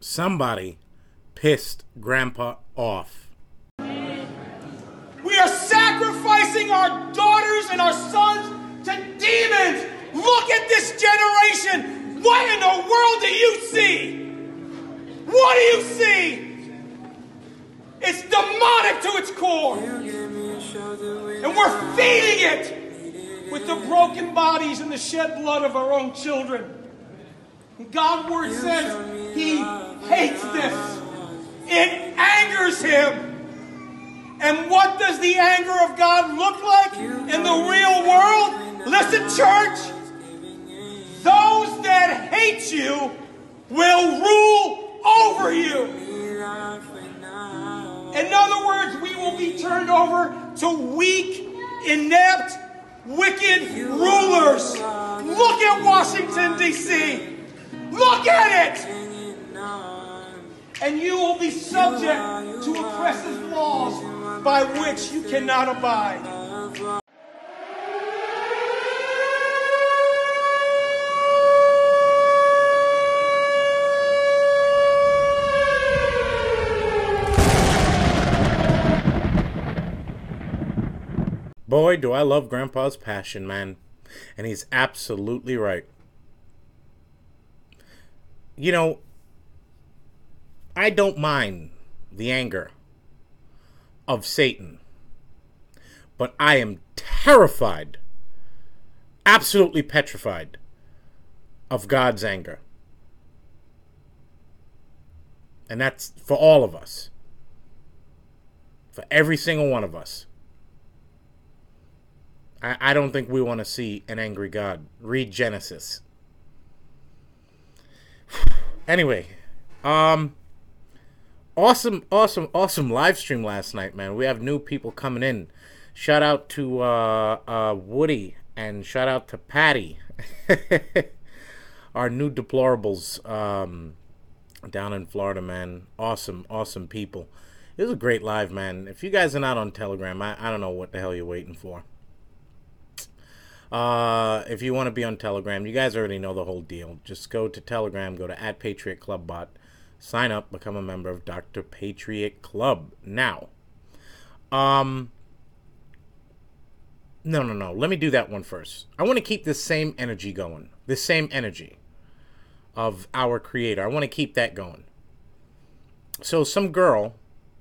Somebody pissed Grandpa off. We are sacrificing our daughters and our sons to demons. Look at this generation. What in the world do you see? What do you see? It's demonic to its core. And we're feeding it with the broken bodies and the shed blood of our own children. And God's word says he hates this. It angers him. And what does the anger of God look like in the real world? Listen, church. Those that hate you will rule over you. In other words, we will be turned over to weak, inept, wicked rulers. Look at Washington, D.C. Look at it. And you will be subject to oppressive laws by which you cannot abide. Boy, do I love Grandpa's passion, man. And he's absolutely right. You know, I don't mind the anger of Satan, but I am terrified, absolutely petrified of God's anger. And that's for all of us, for every single one of us. I don't think we want to see an angry God. Read Genesis. Anyway, awesome live stream last night, man. We have new people coming in. Shout out to Woody and shout out to Patty, our new deplorables down in Florida, man. Awesome people. It was a great live, man. If you guys are not on Telegram, I don't know what the hell you're waiting for. If you want to be on Telegram, you guys already know the whole deal. Just go to Telegram, go to @PatriotClubBot, sign up, become a member of Dr. Patriot Club. Now, no. Let me do that one first. I want to keep this same energy going. This same energy of our Creator. I want to keep that going. So some girl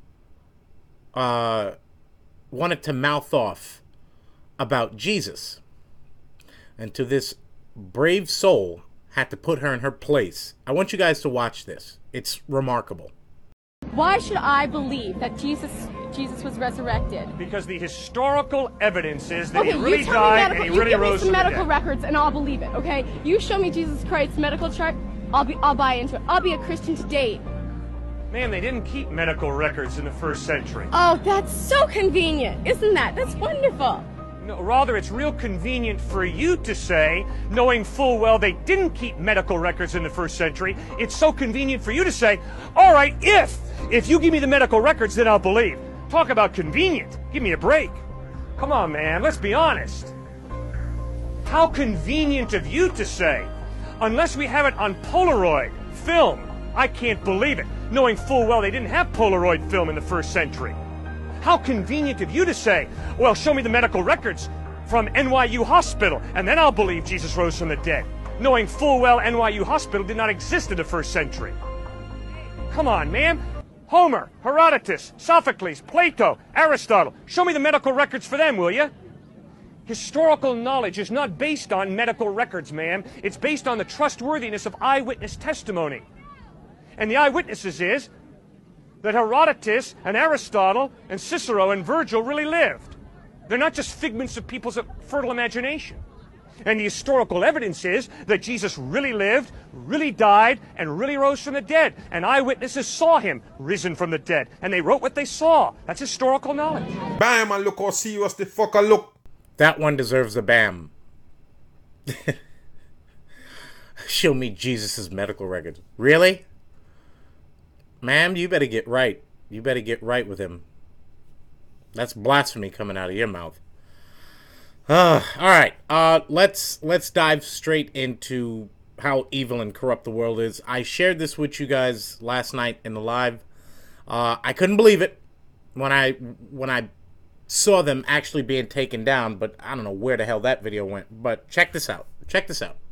wanted to mouth off about Jesus. And to this brave soul, had to put her in her place. I want you guys to watch this. It's remarkable. Why should I believe that Jesus was resurrected? Because the historical evidence is that he really died and he really rose from the dead. You give me some medical records and I'll believe it, okay? You show me Jesus Christ's medical chart, I'll buy into it. I'll be a Christian to date. Man, they didn't keep medical records in the first century. Oh, that's so convenient, isn't that? That's wonderful. No, rather, it's real convenient for you to say, knowing full well they didn't keep medical records in the first century, it's so convenient for you to say, all right, if you give me the medical records, then I'll believe. Talk about convenient. Give me a break. Come on, man, let's be honest. How convenient of you to say, unless we have it on Polaroid film, I can't believe it, knowing full well they didn't have Polaroid film in the first century. How convenient of you to say, well, show me the medical records from NYU Hospital, and then I'll believe Jesus rose from the dead, knowing full well NYU Hospital did not exist in the first century. Come on, man. Homer, Herodotus, Sophocles, Plato, Aristotle. Show me the medical records for them, will you? Historical knowledge is not based on medical records, ma'am. It's based on the trustworthiness of eyewitness testimony. And the eyewitnesses is that Herodotus and Aristotle and Cicero and Virgil really lived. They're not just figments of people's fertile imagination. And the historical evidence is that Jesus really lived, really died, and really rose from the dead. And eyewitnesses saw him risen from the dead. And they wrote what they saw. That's historical knowledge. Bam, and look how serious the fucker look. That one deserves a bam. Show me Jesus' medical records. Really? Ma'am, you better get right. You better get right with him. That's blasphemy coming out of your mouth. All right. Let's dive straight into how evil and corrupt the world is. I shared this with you guys last night in the live. I couldn't believe it when I saw them actually being taken down, but I don't know where the hell that video went. But check this out. Check this out.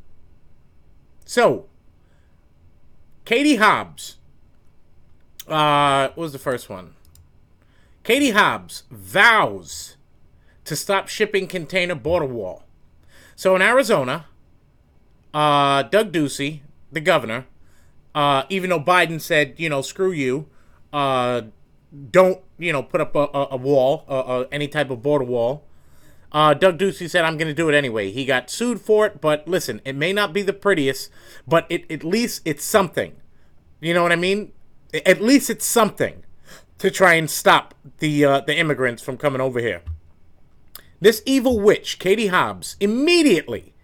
So, Katie Hobbs. What was the first one? Katie Hobbs vows to stop shipping container border wall. So in Arizona, Doug Ducey, the governor, even though Biden said, screw you, don't, put up a wall, any type of border wall, Doug Ducey said, I'm going to do it anyway. He got sued for it, but listen, it may not be the prettiest, but at least it's something. You know what I mean? At least it's something to try and stop the immigrants from coming over here. This evil witch, Katie Hobbs, immediately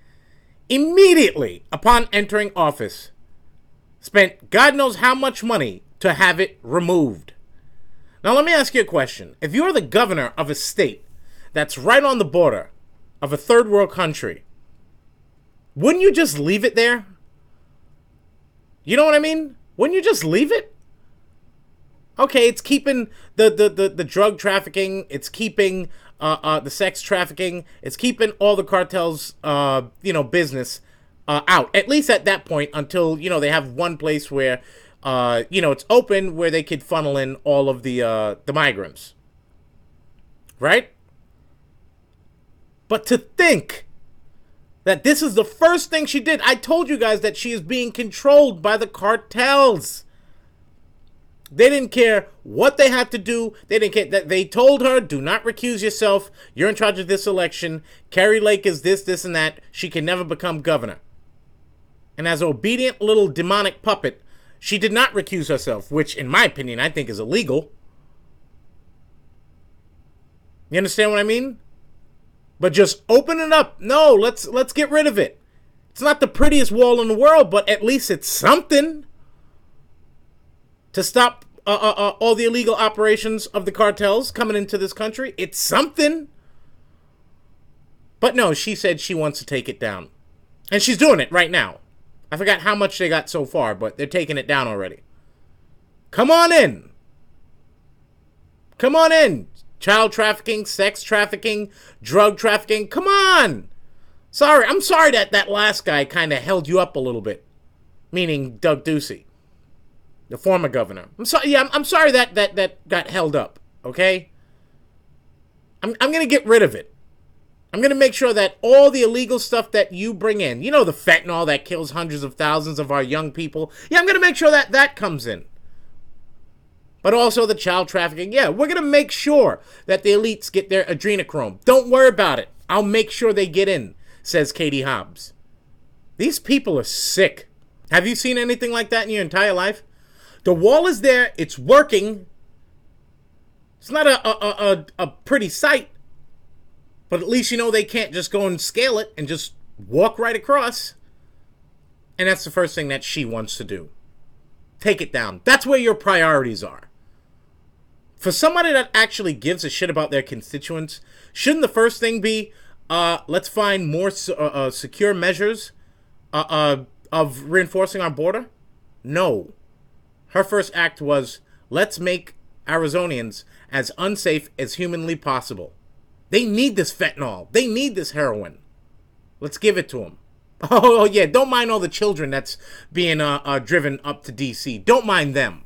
upon entering office, spent God knows how much money to have it removed. Now let me ask you a question. If you're the governor of a state that's right on the border of a third world country, wouldn't you just leave it there? You know what I mean? Wouldn't you just leave it? Okay, it's keeping the drug trafficking, it's keeping the sex trafficking, it's keeping all the cartels, business out. At least at that point, until, they have one place where, it's open where they could funnel in all of the migrants. Right? But to think that this is the first thing she did, I told you guys that she is being controlled by the cartels. They didn't care what they had to do. They didn't care that they told her, do not recuse yourself. You're in charge of this election. Kari Lake is this, this, and that. She can never become governor. And as an obedient little demonic puppet, she did not recuse herself, which in my opinion, I think is illegal. You understand what I mean? But just open it up. No, let's get rid of it. It's not the prettiest wall in the world, but at least it's something to stop all the illegal operations of the cartels coming into this country. It's something. But no, she said she wants to take it down. And she's doing it right now. I forgot how much they got so far, but they're taking it down already. Come on in. Come on in. Child trafficking, sex trafficking, drug trafficking. Come on. I'm sorry that last guy kind of held you up a little bit. Meaning Doug Ducey, the former governor. I'm sorry. Yeah, I'm sorry that got held up. Okay. I'm gonna get rid of it. I'm gonna make sure that all the illegal stuff that you bring in, the fentanyl that kills hundreds of thousands of our young people. Yeah, I'm gonna make sure that comes in. But also the child trafficking. Yeah, we're gonna make sure that the elites get their adrenochrome. Don't worry about it. I'll make sure they get in, says Katie Hobbs. These people are sick. Have you seen anything like that in your entire life? The wall is there. It's working. It's not a pretty sight. But at least they can't just go and scale it and just walk right across. And that's the first thing that she wants to do. Take it down. That's where your priorities are. For somebody that actually gives a shit about their constituents, shouldn't the first thing be, let's find more secure measures of reinforcing our border? No. Her first act was, let's make Arizonians as unsafe as humanly possible. They need this fentanyl. They need this heroin. Let's give it to them. Oh, yeah, don't mind all the children that's being driven up to D.C. Don't mind them.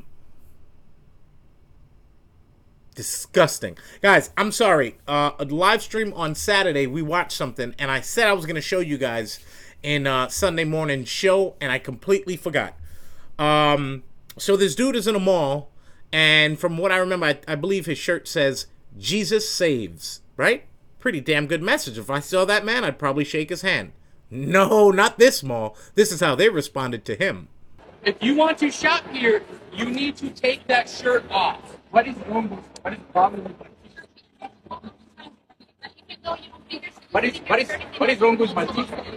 Disgusting. Guys, I'm sorry. A live stream on Saturday, we watched something, and I said I was going to show you guys in Sunday morning show, and I completely forgot. So this dude is in a mall, and from what I remember, I believe his shirt says, Jesus saves, right? Pretty damn good message. If I saw that man, I'd probably shake his hand. No, not this mall. This is how they responded to him. If you want to shop here, you need to take that shirt off. What is wrong with what is the problem with my t-shirt? What is wrong with my t-shirt?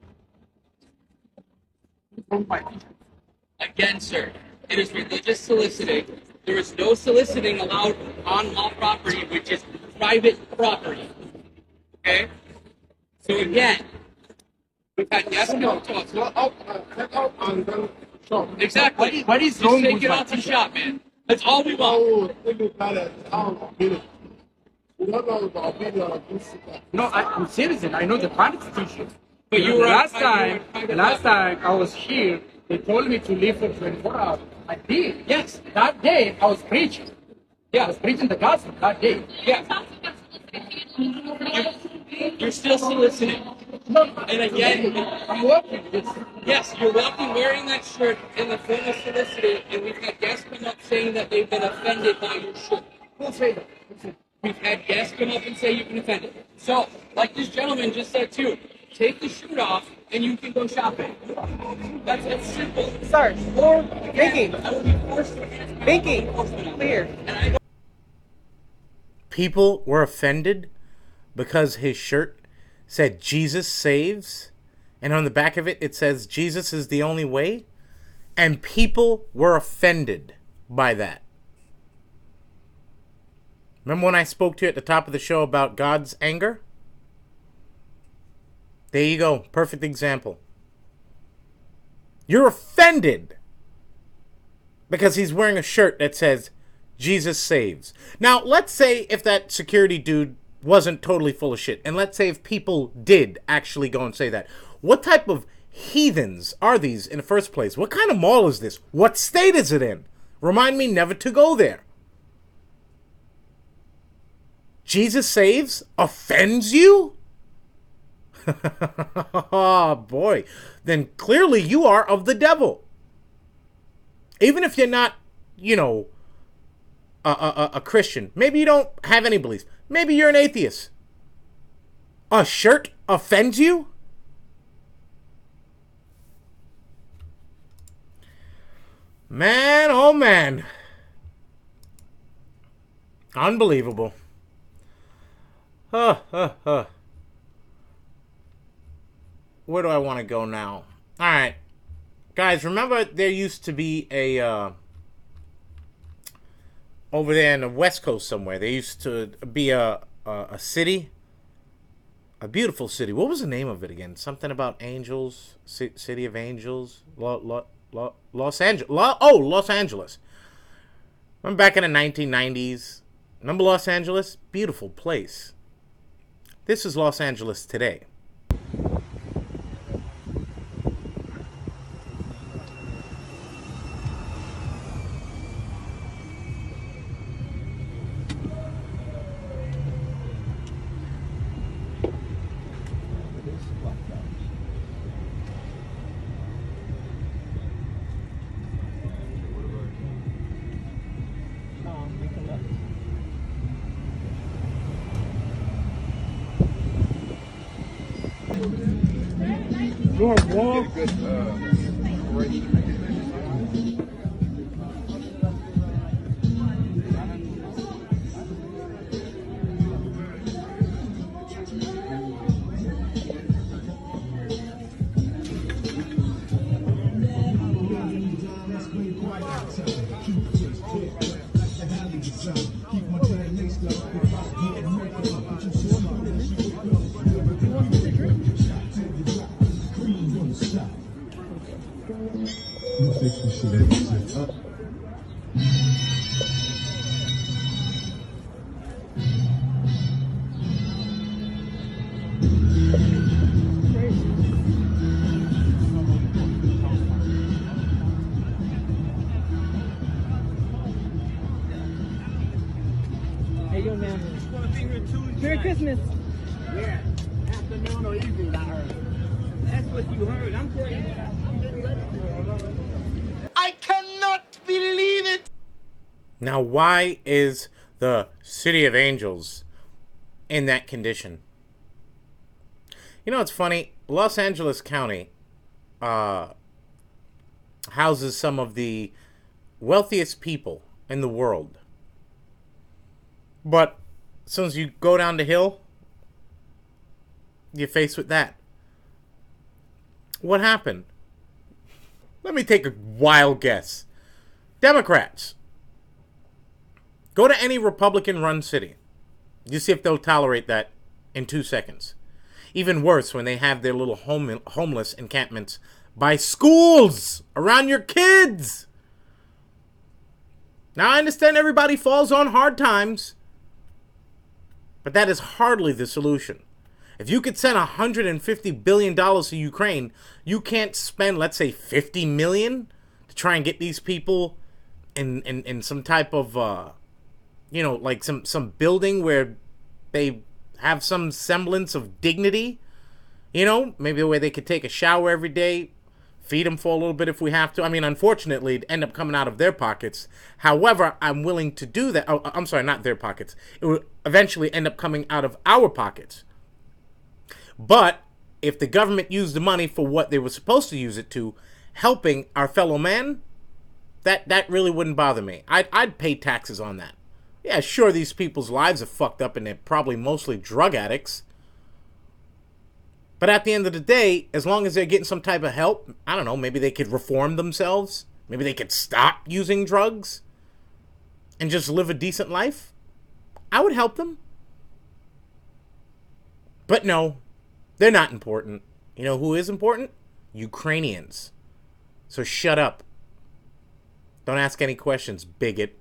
Again, sir, it is religious soliciting. There is no soliciting allowed on law property, which is private property. Okay? So again, We've had guests come up to us. Check out and then shop. Exactly. What is Just wrong take with it my off and t-shirt? shop, man. That's all we want. Oh, think about it. Oh, get it. You don't know about video. No, I'm serious. I know the quality t-shirt. But you The were last you were time, kind the of last time I was here, they told me to leave for 24 hours. I did. Yes. That day I was preaching. I Yeah. was preaching the gospel that day. Yeah. You're still soliciting. And again, I'm working. yes, you're walking wearing that shirt in the form of soliciting, and we've had guests come up saying that they've been offended by your shirt. Who say that? We've had guests come up and say you've been offended. So, like this gentleman just said too, take the shirt off and you can go shopping. That's simple. Sir, Or Pinky. I would be forced to Pinky, clear. People were offended because his shirt said Jesus saves, and on the back of it it says Jesus is the only way, and people were offended by that. Remember when I spoke to you at the top of the show about God's anger? There you go. Perfect example. You're offended because he's wearing a shirt that says Jesus saves. Now, let's say if that security dude wasn't totally full of shit, and let's say if people did actually go and say that. What type of heathens are these in the first place? What kind of mall is this? What state is it in? Remind me never to go there. Jesus saves offends you? Oh boy, then clearly you are of the devil. Even if you're not, you know, a Christian. Maybe you don't have any beliefs. Maybe you're an atheist. A shirt offends you? Man, oh man. Unbelievable. Where do I want to go now? Alright. Guys, remember there used to be a, over there in the West Coast somewhere, there used to be a city, a beautiful city. What was the name of it again? Something about angels, City of Angels, Los Angeles. Los Angeles. Remember back in the 1990s? Remember Los Angeles? Beautiful place. This is Los Angeles today. Hey, yo, man. Merry Christmas. Yeah. Afternoon or evening, I heard. That's what you heard. I'm telling you. I cannot believe it. Now, why is the City of Angels in that condition? You know, it's funny. Los Angeles County houses some of the wealthiest people in the world. But as soon as you go down the hill, you're faced with that. What happened? Let me take a wild guess. Democrats. Go to any Republican-run city. You see if they'll tolerate that in 2 seconds. Even worse, when they have their little homeless encampments by schools around your kids. Now, I understand everybody falls on hard times, but that is hardly the solution. If you could send $150 billion to Ukraine, you can't spend, let's say, $50 million to try and get these people in some type of, you know, like some building where they have some semblance of dignity. You know, maybe where they could take a shower every day, feed them for a little bit if we have to. I mean, unfortunately, it'd end up coming out of their pockets. However, I'm willing to do that. Oh, I'm sorry, not their pockets. It would eventually end up coming out of our pockets. But if the government used the money for what they were supposed to use it to, helping our fellow man, that really wouldn't bother me. I'd pay taxes on that. Yeah, sure, these people's lives are fucked up and they're probably mostly drug addicts. But at the end of the day, as long as they're getting some type of help, I don't know, maybe they could reform themselves. Maybe they could stop using drugs and just live a decent life. I would help them. But no, they're not important. You know who is important? Ukrainians. So shut up. Don't ask any questions, bigot.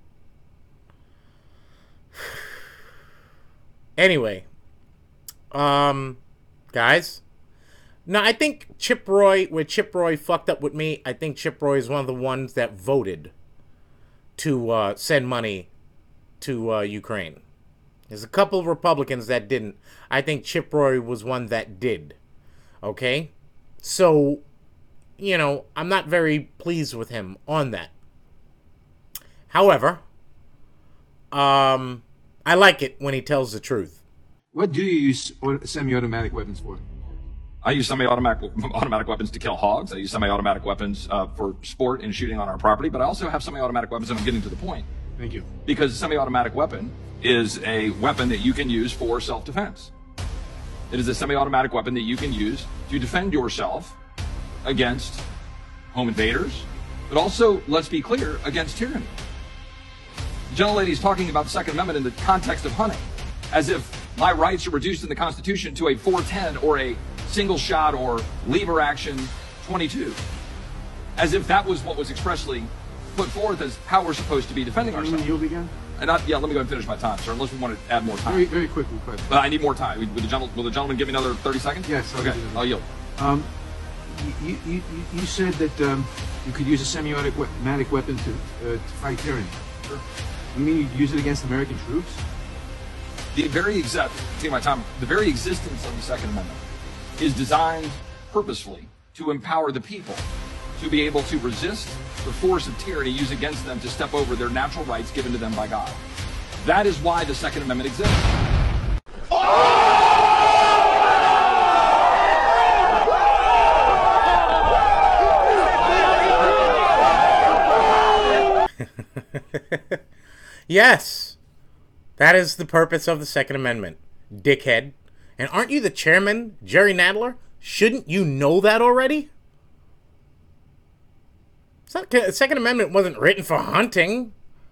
Anyway, guys, no, I think Chip Roy, where Chip Roy fucked up with me, I think Chip Roy is one of the ones that voted to send money to Ukraine. There's a couple of Republicans that didn't. I think Chip Roy was one that did. Okay? So, you know, I'm not very pleased with him on that. However, I like it when he tells the truth. What do you use semi-automatic weapons for? I use semi-automatic weapons to kill hogs. I use semi-automatic weapons for sport and shooting on our property, but I also have semi-automatic weapons, and I'm getting to the point. Thank you. Because a semi-automatic weapon is a weapon that you can use for self-defense. It is a semi-automatic weapon that you can use to defend yourself against home invaders, but also, let's be clear, against tyranny. The gentlelady is talking about the Second Amendment in the context of hunting, as if my rights are reduced in the Constitution to a 410 or a single shot or lever action 22, as if that was what was expressly put forth as how we're supposed to be defending ourselves. You'll begin? And yeah, let me go ahead and finish my time, sir, unless we want to add more time. Very, very quickly, but I need more time. Will the gentleman give me another 30 seconds? Yes. Okay, I'll yield. You said that you could use a semi-automatic weapon to fight tyranny. Sure. You mean you'd use it against American troops? The very existence of the Second Amendment is designed purposefully to empower the people to be able to resist the force of tyranny used against them to step over their natural rights given to them by God. That is why the Second Amendment exists. Yes, that is the purpose of the Second Amendment, dickhead. And aren't you the chairman, Jerry Nadler? Shouldn't you know that already? The Second Amendment wasn't written for hunting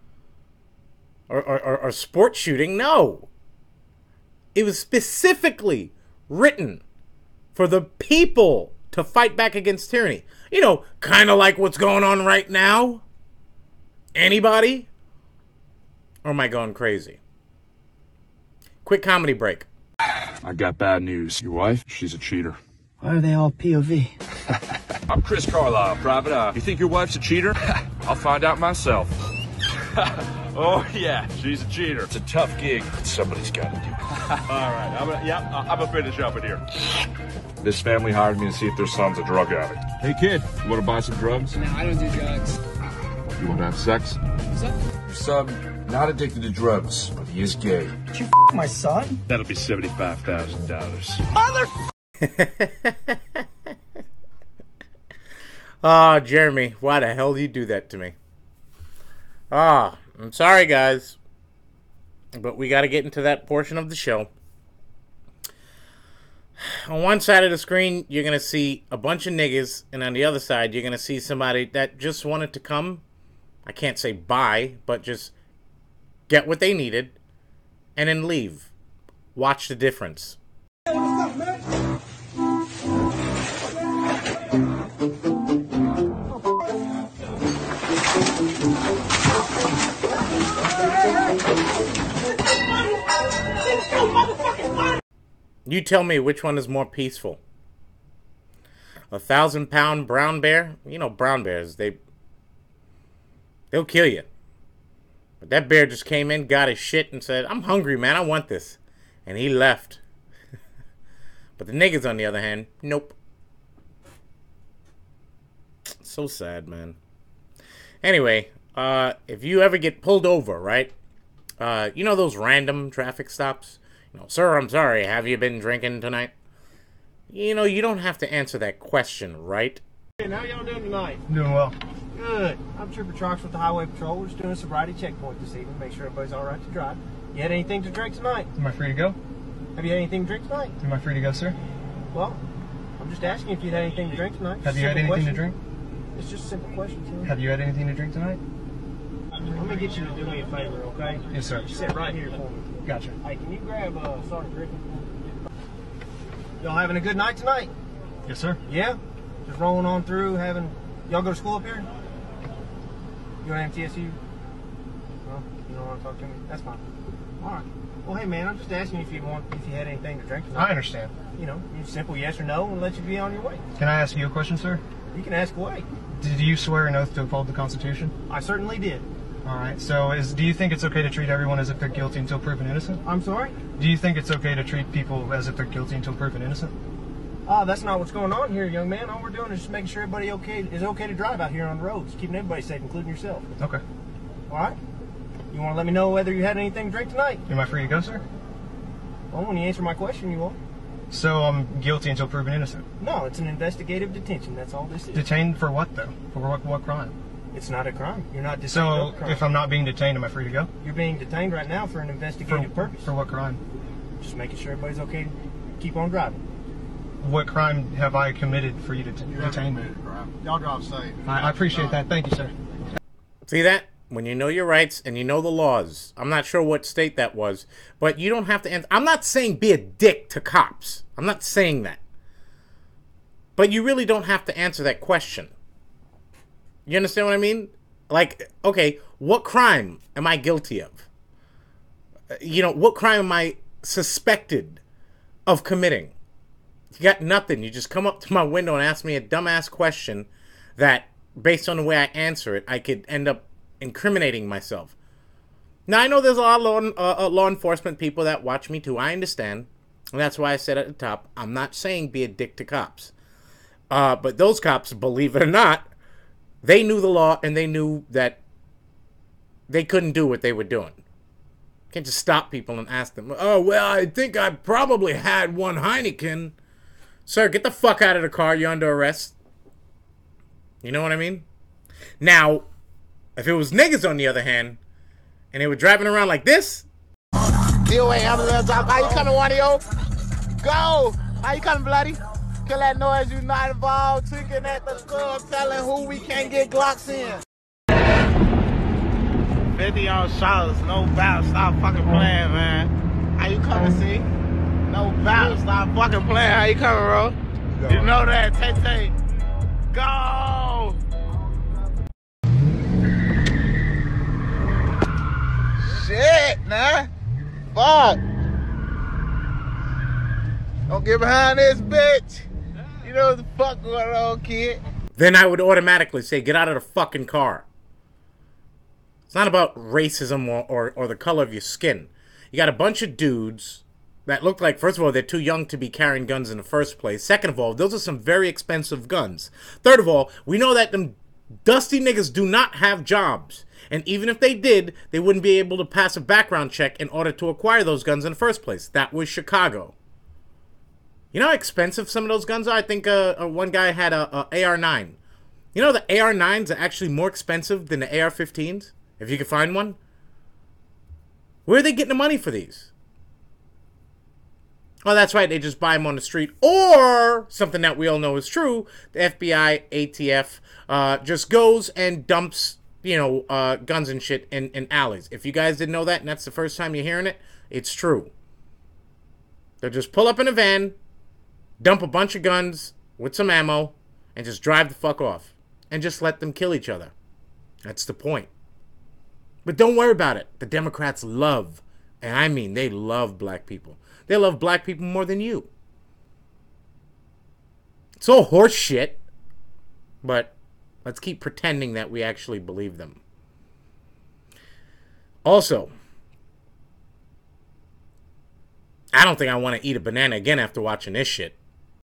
or sport shooting. No. It was specifically written for the people to fight back against tyranny. You know, kind of like what's going on right now. Anybody? Or am I going crazy? Quick comedy break. I got bad news. Your wife, she's a cheater. Why are they all POV? I'm Chris Carlisle, private eye. You think your wife's a cheater? I'll find out myself. Oh, yeah, she's a cheater. It's a tough gig, but somebody's got to do it. All right, I'm gonna finish up in here. This family hired me to see if their son's a drug addict. Hey, kid, you want to buy some drugs? No, I don't do drugs. You want to have sex? What's up? Your son, not addicted to drugs, but he is gay. Did you my son? That'll be $75,000. Mother. Oh, Jeremy, why the hell do you do that to me? Ah, I'm sorry, guys. But we got to get into that portion of the show. On one side of the screen, you're going to see a bunch of niggas. And on the other side, you're going to see somebody that just wanted to come. I can't say buy, but just get what they needed. And then leave. Watch the difference. Hey, what's up, man? You tell me which one is more peaceful. A 1,000-pound brown bear? You know brown bears, they'll kill you. But that bear just came in, got his shit, and said, I'm hungry, man, I want this. And he left. But the niggas, on the other hand, nope. So sad, man. Anyway, if you ever get pulled over, right? You know those random traffic stops? You know, sir, I'm sorry, have you been drinking tonight? You know, you don't have to answer that question, right? Hey, how y'all doing tonight? Doing well. Good. I'm Trooper Trox with the Highway Patrol. We're just doing a sobriety checkpoint this evening. Make sure everybody's all right to drive. You had anything to drink tonight? Am I free to go? Have you had anything to drink tonight? Am I free to go, sir? Well, I'm just asking if you had anything to drink tonight. Have you had anything to drink? It's just a simple question, sir. Have you had anything to drink tonight? Let me get you to do me a favor, okay? Yes, sir. Just sit right here for me. Gotcha. Hey, can you grab Sergeant Griffin? Y'all having a good night tonight? Yes, sir. Yeah? Just rolling on through, having... Y'all go to school up here? You go to MTSU? Well, you don't want to talk to me? That's fine. All right. Well, hey, man, I'm just asking if you had anything to drink tonight. I understand. You know, simple yes or no and let you be on your way. Can I ask you a question, sir? You can ask away. Did you swear an oath to uphold the Constitution? I certainly did. All right. So, do you think it's okay to treat everyone as if they're guilty until proven innocent? I'm sorry? Do you think it's okay to treat people as if they're guilty until proven innocent? That's not what's going on here, young man. All we're doing is just making sure everybody is okay to drive out here on the roads, keeping everybody safe, including yourself. Okay. All right. You want to let me know whether you had anything to drink tonight? Am I free to go, sir? Well, when you answer my question, you will. So I'm guilty until proven innocent? No, it's an investigative detention. That's all this is. Detained for what, though? For what crime? It's not a crime. You're not detained. So, for a crime. if I'm not being detained, am I free to go? You're being detained right now for an investigative purpose. For what crime? Just making sure everybody's okay to keep on driving. What crime have I committed for you to detain me? Y'all drive safe. I appreciate that. Thank you, sir. See that? When you know your rights and you know the laws. I'm not sure what state that was, but you don't have to answer. I'm not saying be a dick to cops. I'm not saying that. But you really don't have to answer that question. You understand what I mean? Like, okay, what crime am I guilty of? You know, what crime am I suspected of committing? You got nothing. You just come up to my window and ask me a dumbass question that, based on the way I answer it, I could end up incriminating myself. Now, I know there's a lot of law enforcement people that watch me too. I understand. And that's why I said at the top, I'm not saying be a dick to cops. But those cops, believe it or not, they knew the law and they knew that they couldn't do what they were doing. You can't just stop people and ask them, oh, well, I think I probably had one Heineken. Sir, get the fuck out of the car. You're under arrest. You know what I mean? Now, if it was niggas on the other hand, and they were driving around like this. DOA ambulance drop. How you coming, one of yo? Go! How you coming, bloody? Kill that noise, you not involved. Tweaking at the club, telling who we can't get Glocks in. 50 on shots, no bounce. Stop fucking playing, man. How you coming, see? No bounce. Stop fucking playing. How you coming, bro? You know that. Tay. Go! Shit, nah. Fuck. Don't get behind this bitch. You know what the fuck going on, kid. Then I would automatically say, get out of the fucking car. It's not about racism or the color of your skin. You got a bunch of dudes that look like, first of all, they're too young to be carrying guns in the first place. Second of all, those are some very expensive guns. Third of all, we know that them dusty niggas do not have jobs. And even if they did, they wouldn't be able to pass a background check in order to acquire those guns in the first place. That was Chicago. You know how expensive some of those guns are? I think one guy had a AR-9. You know the AR-9s are actually more expensive than the AR-15s? If you can find one. Where are they getting the money for these? Oh, that's right. They just buy them on the street. Or, something that we all know is true, the FBI, ATF, just goes and dumps, you know, guns and shit in alleys. If you guys didn't know that, and that's the first time you're hearing it, it's true. They'll just pull up in a van, dump a bunch of guns with some ammo, and just drive the fuck off. And just let them kill each other. That's the point. But don't worry about it. The Democrats love, and I mean they love black people. They love black people more than you. It's all horse shit, but let's keep pretending that we actually believe them. Also, I don't think I want to eat a banana again after watching this shit.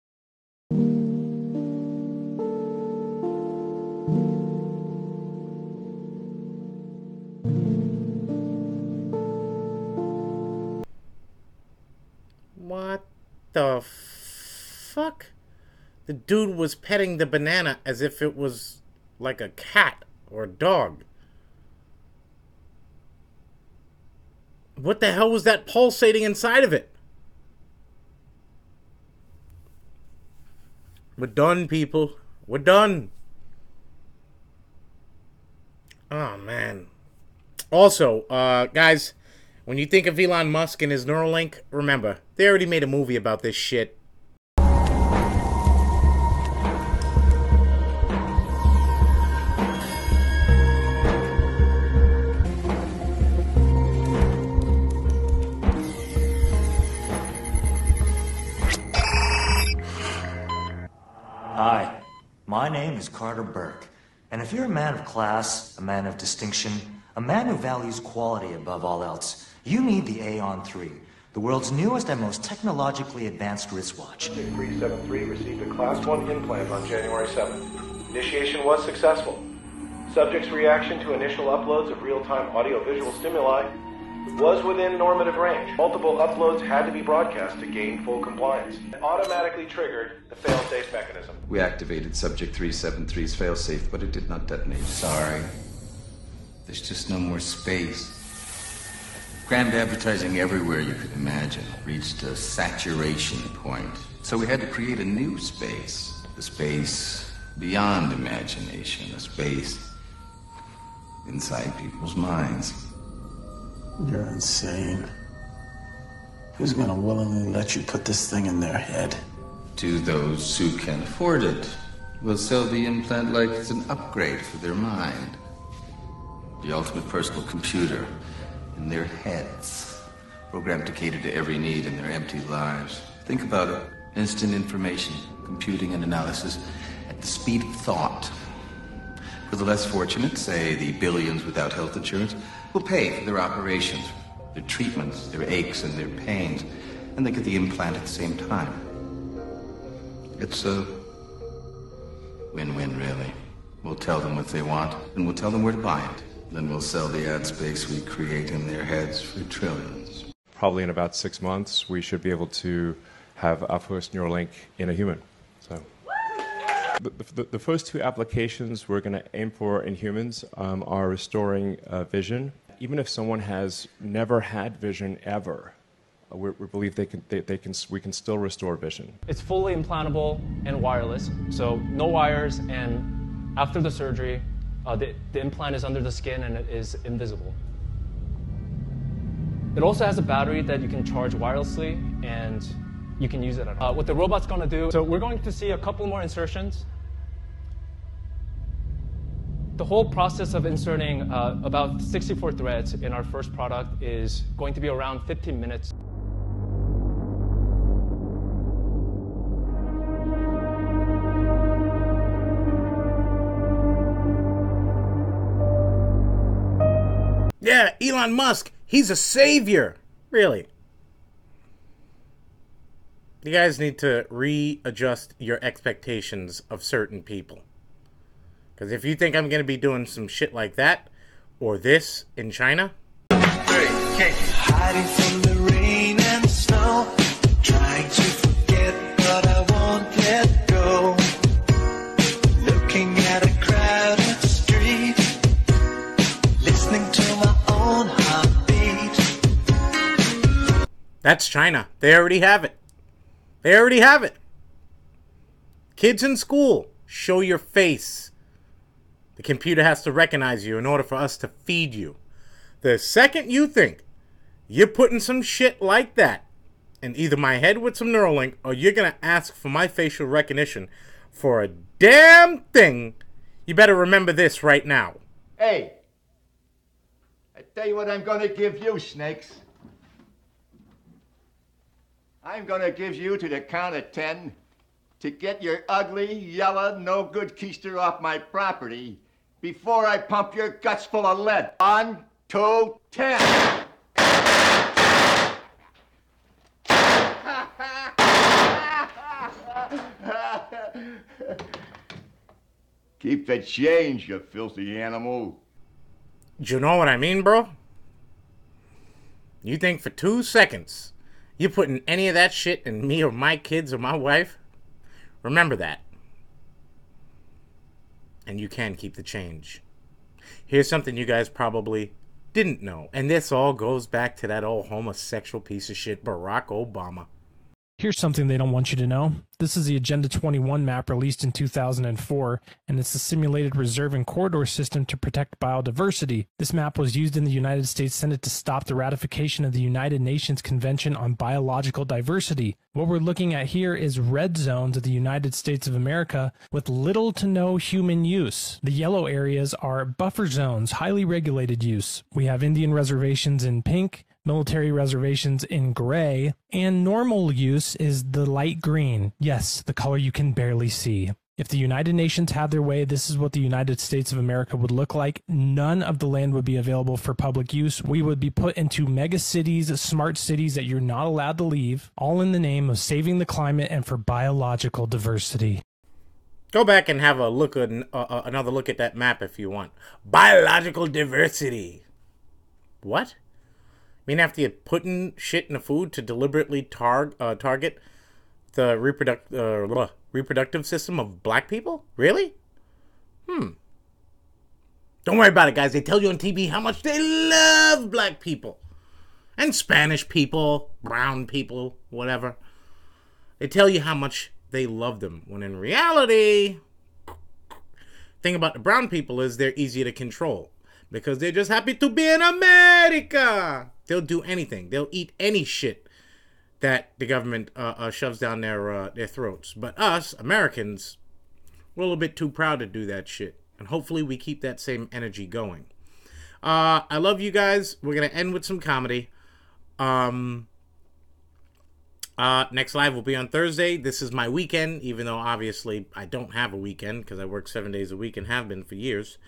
What the fuck? The dude was petting the banana as if it was like a cat or a dog. What the hell was that pulsating inside of it? We're done, people. We're done. Oh, man. Also, guys, when you think of Elon Musk and his Neuralink, remember, they already made a movie about this shit. Hi, my name is Carter Burke, and if you're a man of class, a man of distinction, a man who values quality above all else, you need the Aeon 3, the world's newest and most technologically advanced wristwatch. 373 received a Class 1 implant on January 7th. Initiation was successful. Subject's reaction to initial uploads of real-time audio-visual stimuli was within normative range. Multiple uploads had to be broadcast to gain full compliance. It automatically triggered the fail-safe mechanism. We activated Subject 373's failsafe, but it did not detonate. Sorry. There's just no more space. Crammed advertising everywhere you could imagine reached a saturation point. So we had to create a new space. A space beyond imagination. A space inside people's minds. You're insane. Who's gonna willingly let you put this thing in their head? To those who can afford it, we'll sell the implant like it's an upgrade for their mind. The ultimate personal computer in their heads, programmed to cater to every need in their empty lives. Think about it. Instant information, computing and analysis at the speed of thought. For the less fortunate, say the billions without health insurance, will pay for their operations, their treatments, their aches and their pains, and they get the implant at the same time. It's a win-win, really. We'll tell them what they want, and we'll tell them where to buy it. Then we'll sell the ad space we create in their heads for trillions. Probably in about 6 months, we should be able to have our first Neuralink in a human. So, the first two applications we're going to aim for in humans are restoring vision. Even if someone has never had vision ever, we believe we can still restore vision. It's fully implantable and wireless, so no wires, and after the surgery, the implant is under the skin and it is invisible. It also has a battery that you can charge wirelessly, and you can use it at home. What the robot's going to do, so we're going to see a couple more insertions. The whole process of inserting about 64 threads in our first product is going to be around 15 minutes. Yeah, Elon Musk, he's a savior. Really. You guys need to readjust your expectations of certain people. Because if you think I'm going to be doing some shit like that, or this in China. Hiding from the rain and the snow, trying to forget, but I won't let go. Looking at a crowded street, listening to my own heartbeat. That's China. They already have it. They already have it. Kids in school, show your face. The computer has to recognize you in order for us to feed you. The second you think you're putting some shit like that in either my head with some Neuralink, or you're going to ask for my facial recognition for a damn thing, you better remember this right now. Hey, I tell you what I'm gonna give you, snakes. I'm gonna give you to the count of 10 to get your ugly, yellow, no-good keister off my property before I pump your guts full of lead. 1, 2, 10. Keep the change, you filthy animal. Do you know what I mean, bro? You think for 2 seconds you putting any of that shit in me or my kids or my wife? Remember that. And you can keep the change. Here's something you guys probably didn't know. And this all goes back to that old homosexual piece of shit, Barack Obama. Here's something they don't want you to know. This is the Agenda 21 map released in 2004, and it's a simulated reserve and corridor system to protect biodiversity. This map was used in the United States Senate to stop the ratification of the United Nations Convention on Biological Diversity. What we're looking at here is red zones of the United States of America with little to no human use. The yellow areas are buffer zones, highly regulated use. We have Indian reservations in pink, military reservations in gray, and normal use is the light green. Yes, the color you can barely see. If the United Nations had their way, this is what the United States of America would look like. None of the land would be available for public use. We would be put into mega cities, smart cities that you're not allowed to leave, all in the name of saving the climate and for biological diversity. Go back and have a look at another look at that map if you want. Biological diversity. What? I mean, after you're putting shit in the food to deliberately target the reproductive system of black people? Really? Don't worry about it, guys. They tell you on TV how much they love black people. And Spanish people, brown people, whatever. They tell you how much they love them. When in reality, the thing about the brown people is they're easier to control. Because they're just happy to be in America. They'll do anything. They'll eat any shit that the government shoves down their throats. But us, Americans, we're a little bit too proud to do that shit. And hopefully we keep that same energy going. I love you guys. We're going to end with some comedy. Next live will be on Thursday. This is my weekend, even though obviously I don't have a weekend because I work 7 days a week and have been for years.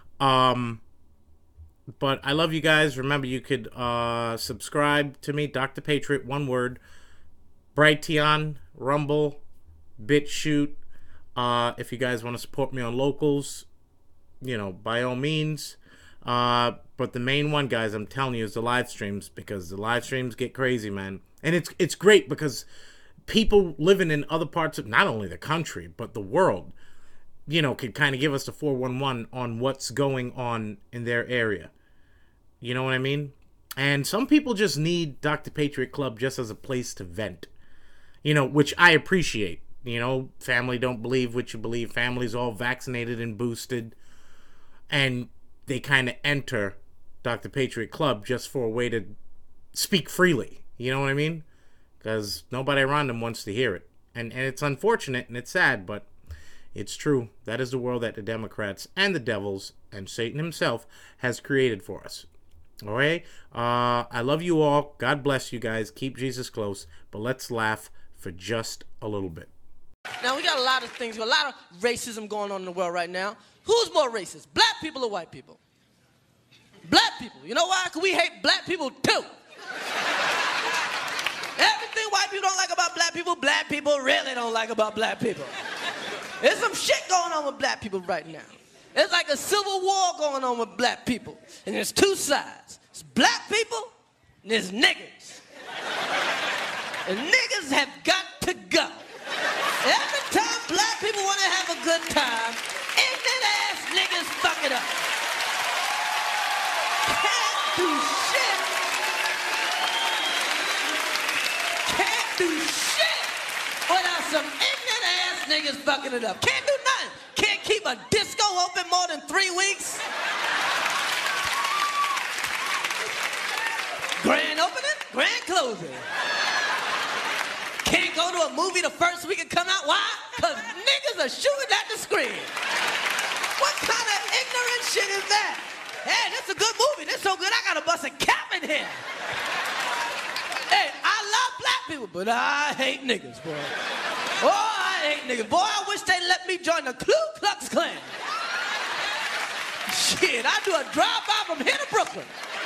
But I love you guys. Remember, you could subscribe to me, Dr. Patriot, one word. Brighteon, Rumble, BitChute. If you guys want to support me on locals, you know, by all means. But the main one, guys, I'm telling you, is the live streams, because the live streams get crazy, man. And it's great because people living in other parts of not only the country, but the world, you know, could kind of give us the 411 on what's going on in their area. You know what I mean? And some people just need Dr. Patriot Club just as a place to vent. You know, which I appreciate. You know, family don't believe what you believe. Family's all vaccinated and boosted. And they kind of enter Dr. Patriot Club just for a way to speak freely. You know what I mean? Because nobody around them wants to hear it. And it's unfortunate and it's sad, but it's true. That is the world that the Democrats and the devils and Satan himself has created for us. All right? I love you all. God bless you guys. Keep Jesus close. But let's laugh for just a little bit. Now, we got a lot of things, a lot of racism going on in the world right now. Who's more racist, black people or white people? Black people. You know why? Because we hate black people too. Everything white people don't like about black people really don't like about black people. There's some shit going on with black people right now. It's like a civil war going on with black people. And there's two sides. It's black people and there's niggers. And niggers have got to go. Every time black people want to have a good time, ignorant ass niggas fuck it up. Can't do shit. Can't do shit without some ignorant ass niggas fucking it up. Can't do nothing. Can't keep a disco open more than 3 weeks. Grand opening, grand closing. Can't go to a movie the first week and come out. Why? Because niggas are shooting at the screen. What kind of ignorant shit is that? Hey, this is a good movie. This so good, I gotta bust a cap in here. Hey, I love black people, but I hate niggas, boy. Oh, I hate niggas. Boy, I wish they let me join the Ku Klux Klan. Shit, I do a drive-by from here to Brooklyn.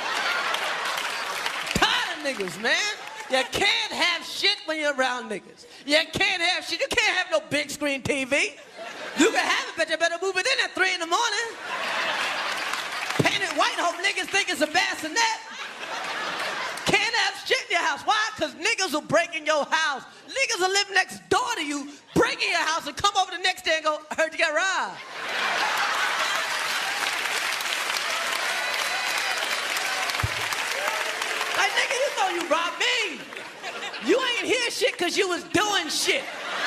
Tired of niggas, man. You can't have shit when you're around niggas. You can't have shit. You can't have no big screen TV. You can have it, but you better move it in at 3 in the morning. Painted white, hope niggas think it's a bassinet. Can't have shit in your house. Why? Because niggas will break in your house. Niggas will live next door to you, break in your house, and come over the next day and go, I heard you got robbed. Like, nigga, you know you robbed me. You ain't hear shit because you was doing shit.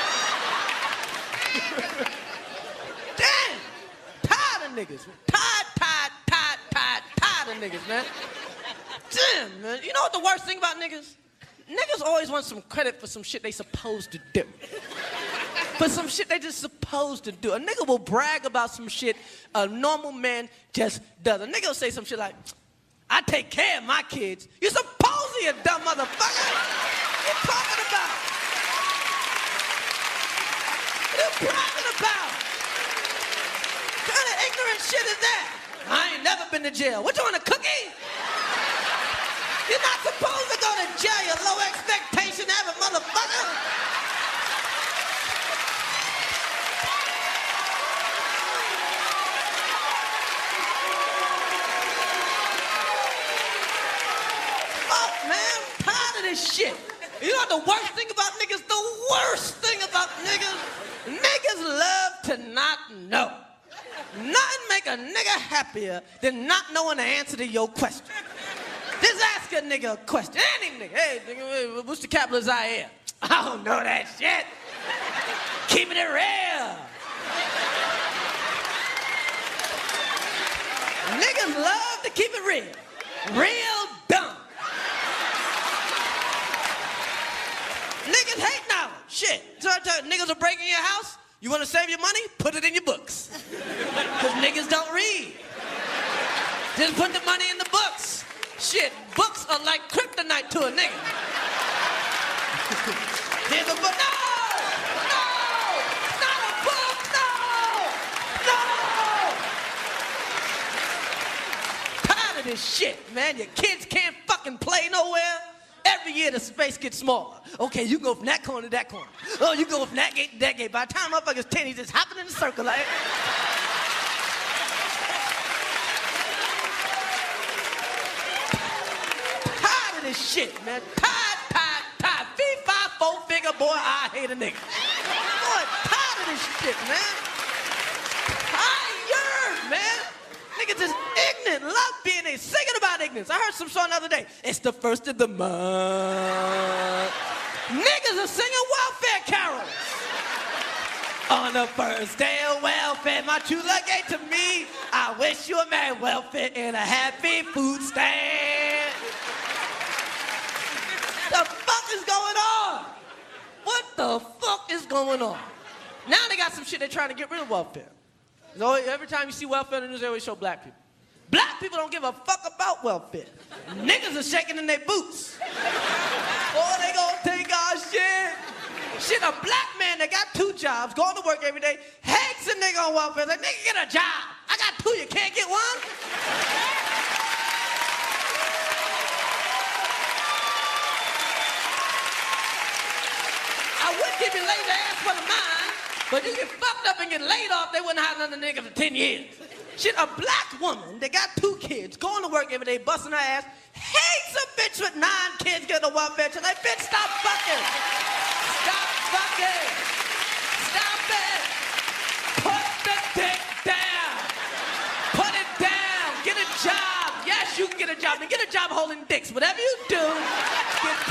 Damn. Tired of niggas. Tired of niggas, man. Damn, man. You know what the worst thing about niggas? Niggas always want some credit for some shit they supposed to do. For some shit they just supposed to do. A nigga will brag about some shit a normal man just does. A nigga will say some shit like, I take care of my kids. You supposed to, you dumb motherfucker. What you talking about? What you talking about? What kind of ignorant shit is that? I ain't never been to jail. What, you want a cookie? You're not supposed to go to jail, you low expectation having motherfucker. Fuck, man, I'm tired of this shit. You know what the worst thing about niggas? The worst thing about niggas? Niggas love to not know. Nothing make a nigga happier than not knowing the answer to your question. Just ask a nigga a question. Any nigga. Hey, nigga, what's the capital of Zaire? I don't know that shit. Keeping it real. Niggas love to keep it real. Real dumb. Niggas hate knowledge. Shit. So I tell you, niggas are breaking your house. You want to save your money? Put it in your books. Because niggas don't read. Just put the money in the books. Shit, books are like kryptonite to a nigga. There's a book. No! No! Not a book! No! No! Tired of this shit, man. Your kids can't fucking play nowhere. Every year the space gets smaller. Okay, you go from that corner to that corner. Oh, you go from that gate to that gate. By the time motherfucker's 10, he's just hopping in a circle like... Tired of this shit, man. Tired. Fee, five, four-figure, boy, I hate a nigga. Boy, tired of this shit, man. Tired, man. Niggas is ignorant, love being there, singing about ignorance. I heard some song the other day. It's the first of the month. Niggas are singing welfare carols. On the first day of welfare, my true love gave to me. I wish you a merry welfare and a happy food stand. The fuck is going on? What the fuck is going on? Now they got some shit they're trying to get rid of welfare. So every time you see welfare in the news, they always show black people. Black people don't give a fuck about welfare. Niggas are shaking in their boots. Oh, they gonna take our shit. Shit, a black man that got 2 jobs, going to work every day, hates a nigga on welfare. Like, nigga, get a job. I got 2, you can't get one? I would give you lazy ass for the mind, but you get fucked up and get laid off, they wouldn't hire another nigga for 10 years. Shit, a black woman that got 2 kids, going to work every day, busting her ass, hates a bitch with 9 kids getting a welfare check. Like, bitch, stop fucking. Stop fucking. Stop it. Put the dick down. Put it down. Get a job. Yes, you can get a job. And get a job holding dicks. Whatever you do, get